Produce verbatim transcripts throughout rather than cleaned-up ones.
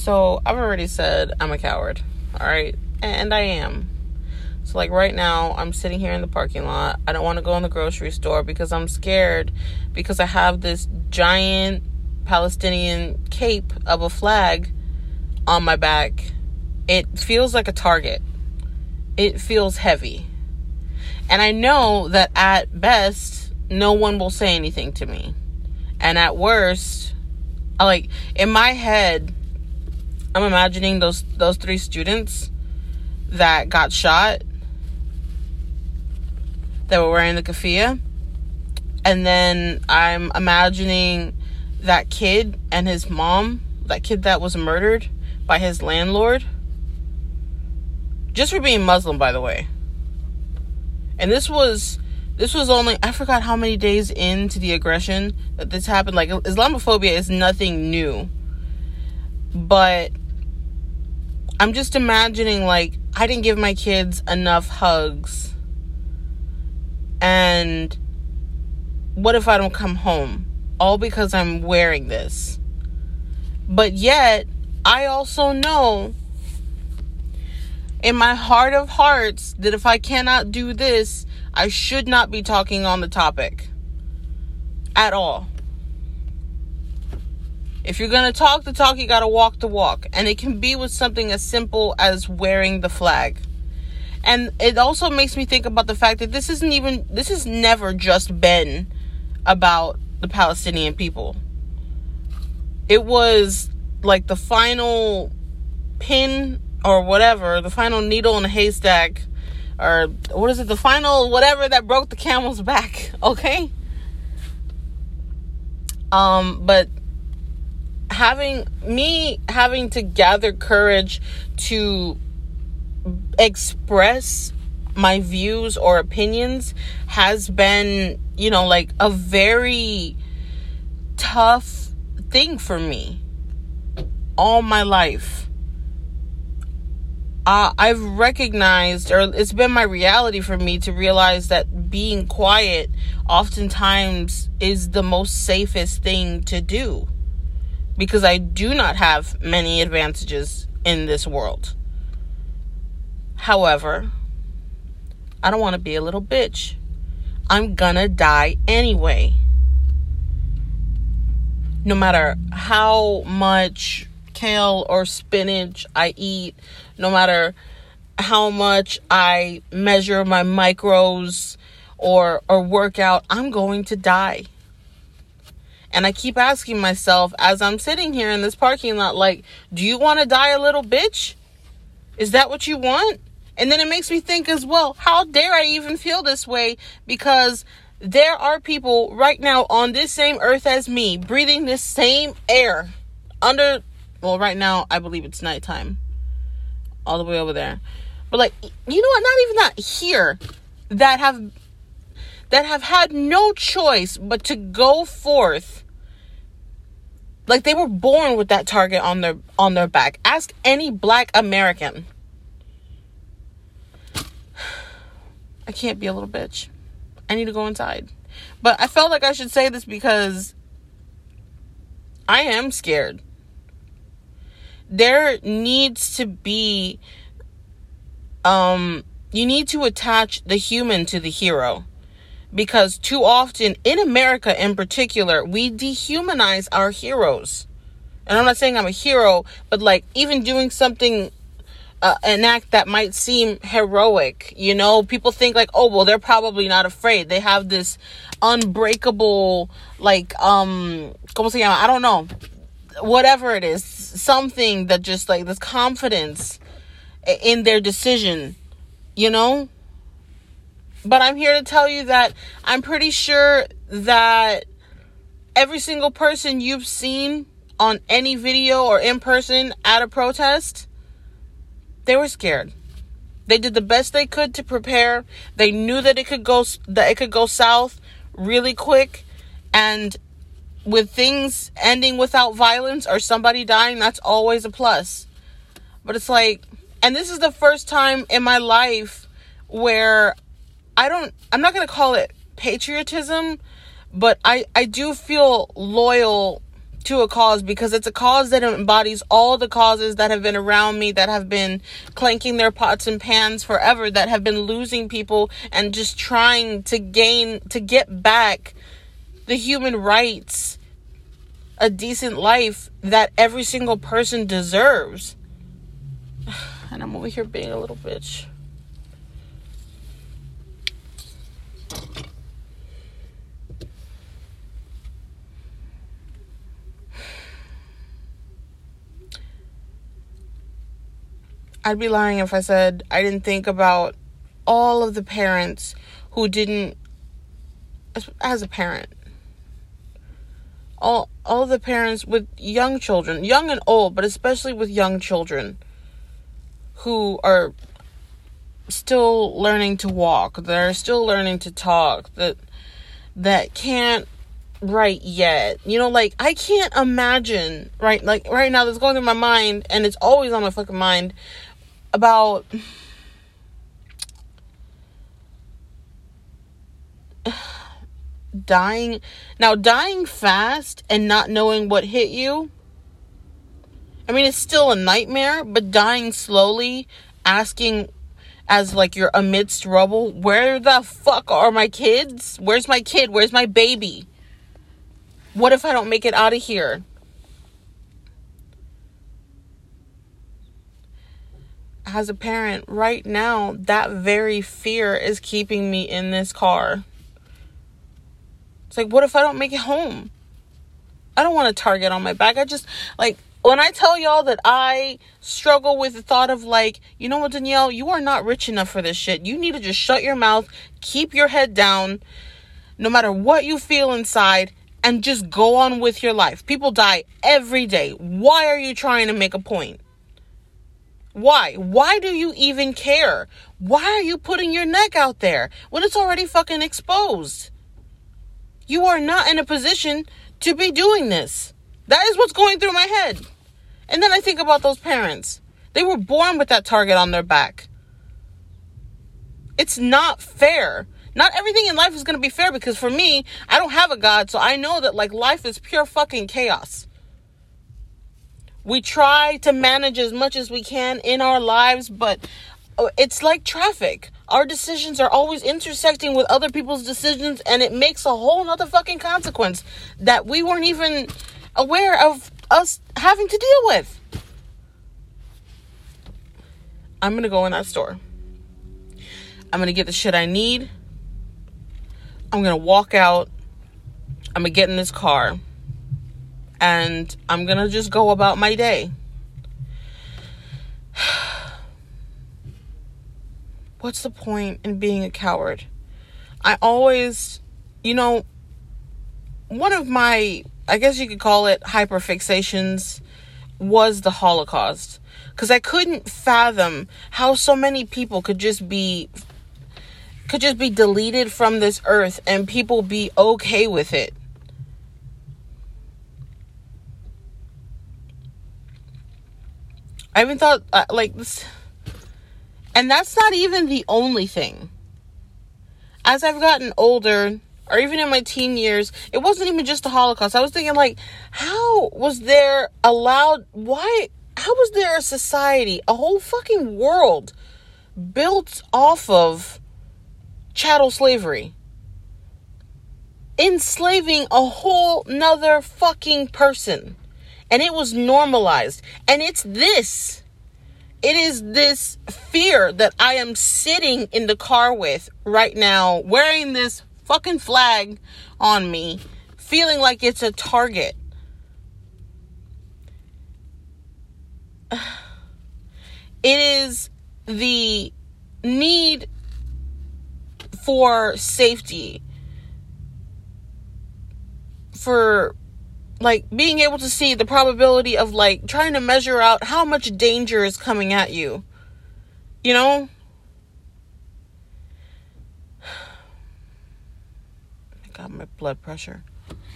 So I've already said I'm a coward, all right? And I am. So like right now, I'm sitting here in the parking lot. I don't want to go in the grocery store because I'm scared, because I have this giant Palestinian cape of a flag on my back. It feels like a target. It feels heavy. And I know that at best, no one will say anything to me. And at worst, I like, in my head, I'm imagining those those three students that got shot, that were wearing the keffiyeh. And then I'm imagining that kid and his mom, that kid that was murdered by his landlord, just for being Muslim, by the way. And this was this was only, I forgot how many days into the aggression that this happened. Like, Islamophobia is nothing new. But I'm just imagining, like, I didn't give my kids enough hugs. And what if I don't come home? All because I'm wearing this. But yet, I also know in my heart of hearts that if I cannot do this, I should not be talking on the topic at all. If you're going to talk the talk, you got to walk the walk. And it can be with something as simple as wearing the flag. And it also makes me think about the fact that this isn't even, this has never just been about the Palestinian people. It was like the final pin or whatever, the final needle in a haystack, or what is it, the final whatever that broke the camel's back, okay? Um, but having, me having to gather courage to express my views or opinions has been, you know, like a very tough thing for me all my life. Uh, I've recognized, or it's been my reality for me to realize that being quiet oftentimes is the most safest thing to do, because I do not have many advantages in this world. However, I don't want to be a little bitch. I'm gonna die anyway. No matter how much kale or spinach I eat, no matter how much I measure my micros or or work out, I'm going to die. And I keep asking myself as I'm sitting here in this parking lot, like, do you want to die a little bitch? Is that what you want? And then it makes me think as well, how dare I even feel this way? Because there are people right now on this same earth as me, breathing this same air under, well, right now, I believe it's nighttime. All the way over there. But like, you know what? Not even that, here, that have, that have had no choice but to go forth. Like, they were born with that target on their, on their back. Ask any black American. I can't be a little bitch. I need to go inside. But I felt like I should say this because I am scared. There needs to be, um, you need to attach the human to the hero. Because too often, in America in particular, we dehumanize our heroes. And I'm not saying I'm a hero, but like, even doing something, Uh, an act that might seem heroic, you know, people think like, oh, well, they're probably not afraid. They have this unbreakable, like, um, ¿cómo se llama? I don't know, whatever it is, something that just like this confidence in their decision, you know. But I'm here to tell you that I'm pretty sure that every single person you've seen on any video or in person at a protest, they were scared. They did the best they could to prepare. They knew that it could go that it could go south really quick, and with things ending without violence or somebody dying, that's always a plus. But it's like, and this is the first time in my life where I don't, I'm not going to call it patriotism, but I, I do feel loyal to a cause, because it's a cause that embodies all the causes that have been around me, that have been clanking their pots and pans forever, that have been losing people and just trying to gain, to get back the human rights, a decent life that every single person deserves. And I'm over here being a little bitch. I'd be lying if I said I didn't think about all of the parents who didn't, as a parent, all all of the parents with young children, young and old, but especially with young children who are still learning to walk, that are still learning to talk, that that can't write yet. You know, like, I can't imagine, right, like, right now that's going through my mind, and it's always on my fucking mind, about dying. Now, dying fast and not knowing what hit you, I mean, it's still a nightmare, but dying slowly, asking as like you're amidst rubble, where the fuck are my kids? Where's my kid? Where's my baby? What if I don't make it out of here? As a parent, right now, that very fear is keeping me in this car. It's like, what if I don't make it home? I don't want a target on my back. I just, like, when I tell y'all that I struggle with the thought of, like, you know what, Danielle, you are not rich enough for this shit. You need to just shut your mouth, keep your head down, no matter what you feel inside, and just go on with your life. People die every day. Why are you trying to make a point? Why? Why do you even care? Why are you putting your neck out there when it's already fucking exposed? You are not in a position to be doing this. That is what's going through my head. And then I think about those parents. They were born with that target on their back. It's not fair. Not everything in life is going to be fair, because for me, I don't have a God, so I know that, like, life is pure fucking chaos. We try to manage as much as we can in our lives, but it's like traffic. Our decisions are always intersecting with other people's decisions, and it makes a whole nother fucking consequence that we weren't even aware of us having to deal with. I'm going to go in that store. I'm going to get the shit I need. I'm going to walk out. I'm going to get in this car. And I'm going to just go about my day. What's the point in being a coward? I always, you know, one of my, I guess you could call it hyperfixations, was the Holocaust. Because I couldn't fathom how so many people could just be, could just be deleted from this earth and people be okay with it. I even thought, uh, like, this, and that's not even the only thing. As I've gotten older, or even in my teen years, it wasn't even just the Holocaust. I was thinking, like, how was there allowed, why, how was there a society, a whole fucking world built off of chattel slavery? Enslaving a whole nother fucking person. And it was normalized. And it's this. It is this fear that I am sitting in the car with right now, wearing this fucking flag on me, feeling like it's a target. It is the need for safety, for, like, being able to see the probability of, like, trying to measure out how much danger is coming at you. You know? I got my blood pressure.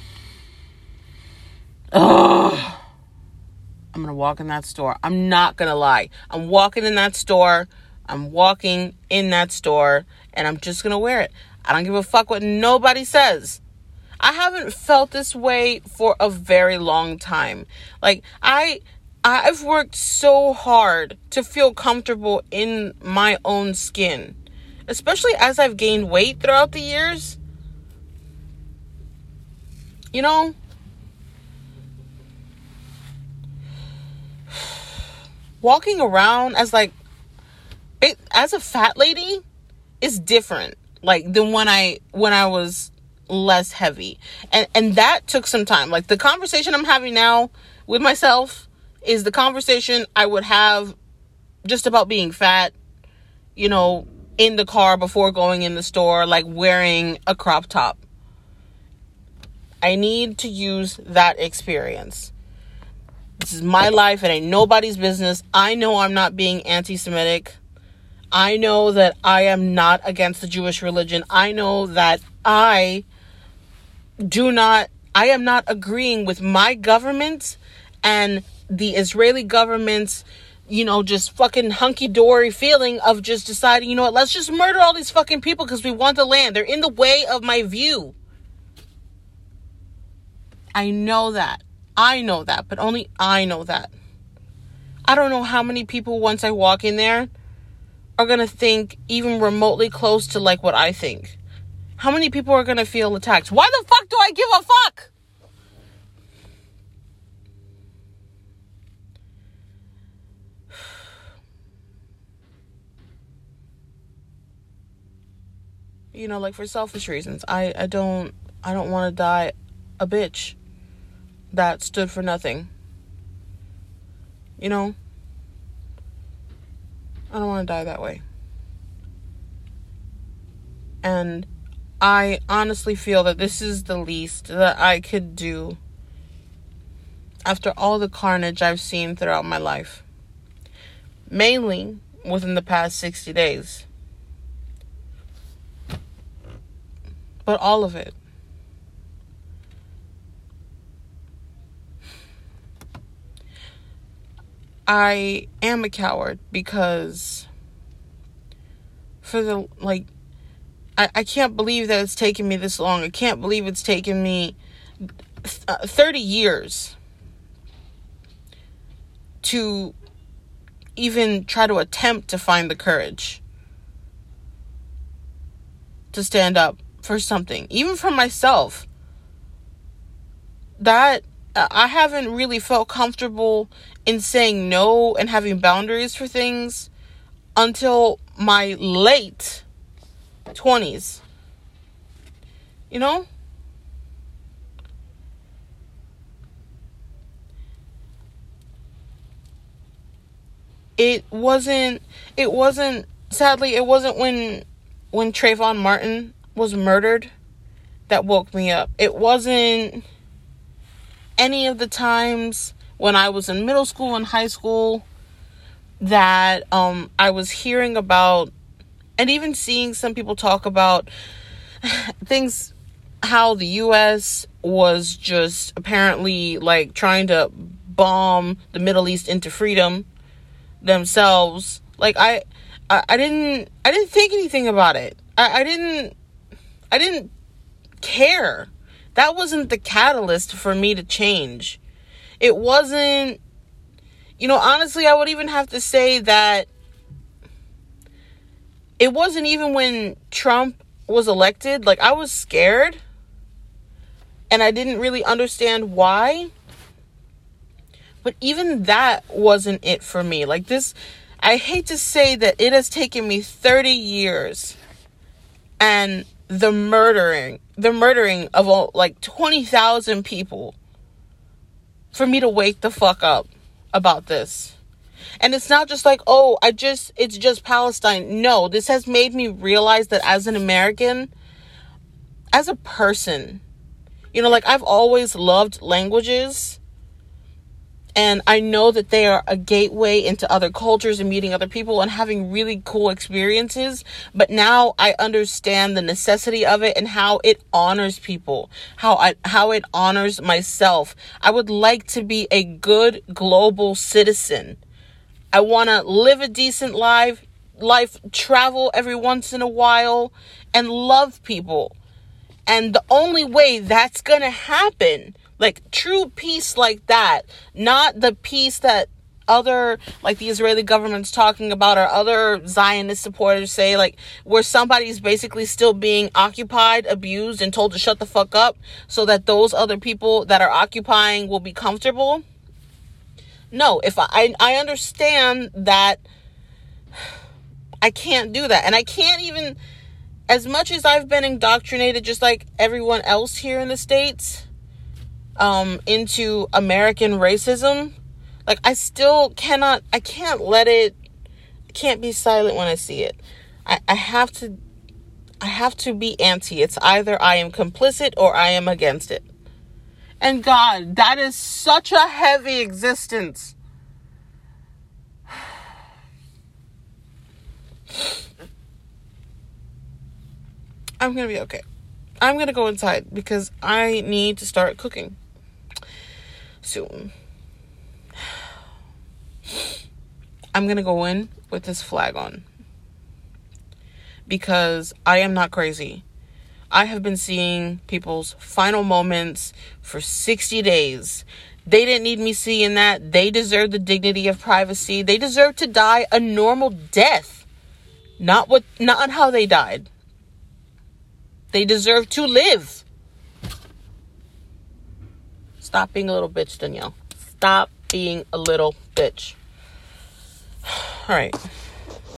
Ugh. I'm gonna walk in that store. I'm not gonna lie. I'm walking in that store. I'm walking in that store. And I'm just gonna wear it. I don't give a fuck what nobody says. I haven't felt this way for a very long time. Like, I, I've worked so hard to feel comfortable in my own skin, especially as I've gained weight throughout the years. You know, walking around as like, it, as a fat lady is different, like, than when I, when I was less heavy. And, and that took some time. Like, the conversation I'm having now with myself is the conversation I would have just about being fat, you know, in the car before going in the store, like wearing a crop top. I need to use that experience. This is my life. It ain't nobody's business. I know I'm not being anti-Semitic. I know that I am not against the Jewish religion. I know that I do not, I am not agreeing with my government and the Israeli government's, you know, just fucking hunky-dory feeling of just deciding, you know what, let's just murder all these fucking people because we want the land. They're in the way of my view. I know that. I know that, but only I know that. I don't know how many people, once I walk in there, are going to think even remotely close to like what I think. How many people are going to feel attacked? Why the fuck do I give a fuck? You know, like, for selfish reasons. I, I don't, I don't want to die a bitch that stood for nothing. You know? I don't want to die that way. And I honestly feel that this is the least that I could do after all the carnage I've seen throughout my life. Mainly within the past sixty days. But all of it. I am a coward because for the, like, I, I can't believe that it's taken me this long. I can't believe it's taken me uh, thirty years to even try to attempt to find the courage to stand up for something, even for myself. That uh, I haven't really felt comfortable in saying no and having boundaries for things until my late twenties. You know? It wasn't, it wasn't, sadly, it wasn't when, when Trayvon Martin was murdered that woke me up. It wasn't any of the times when I was in middle school and high school that um, I was hearing about and even seeing some people talk about things, how the U S was just apparently like trying to bomb the Middle East into freedom themselves. Like I, I, I didn't, I didn't think anything about it. I, I didn't, I didn't care. That wasn't the catalyst for me to change. It wasn't, you know, honestly, I would even have to say that it wasn't even when Trump was elected. Like, I was scared and I didn't really understand why. But even that wasn't it for me. Like this, I hate to say that it has taken me thirty years and the murdering, the murdering of all, like twenty thousand people for me to wake the fuck up about this. And it's not just like, oh, I just, it's just Palestine. No, this has made me realize that as an American, as a person, you know, like I've always loved languages. And I know that they are a gateway into other cultures and meeting other people and having really cool experiences. But now I understand the necessity of it and how it honors people, how I, how it honors myself. I would like to be a good global citizen. I want to live a decent life, life, travel every once in a while and love people. And the only way that's going to happen, like true peace like that, not the peace that other, like the Israeli government's talking about, or other Zionist supporters say, like where somebody's basically still being occupied, abused, and told to shut the fuck up so that those other people that are occupying will be comfortable. No, if I, I, I understand that I can't do that. And I can't even, as much as I've been indoctrinated, just like everyone else here in the States, um, into American racism, like, I still cannot, I can't let it, I can't be silent when I see it. I, I have to, I have to be anti. It's either I am complicit or I am against it. And God, that is such a heavy existence. I'm going to be okay. I'm going to go inside because I need to start cooking soon. I'm going to go in with this flag on because I am not crazy. I have been seeing people's final moments for sixty days. They didn't need me seeing that. They deserve the dignity of privacy. They deserve to die a normal death. Not what, not how they died. They deserve to live. Stop being a little bitch, Danielle. Stop being a little bitch. All right.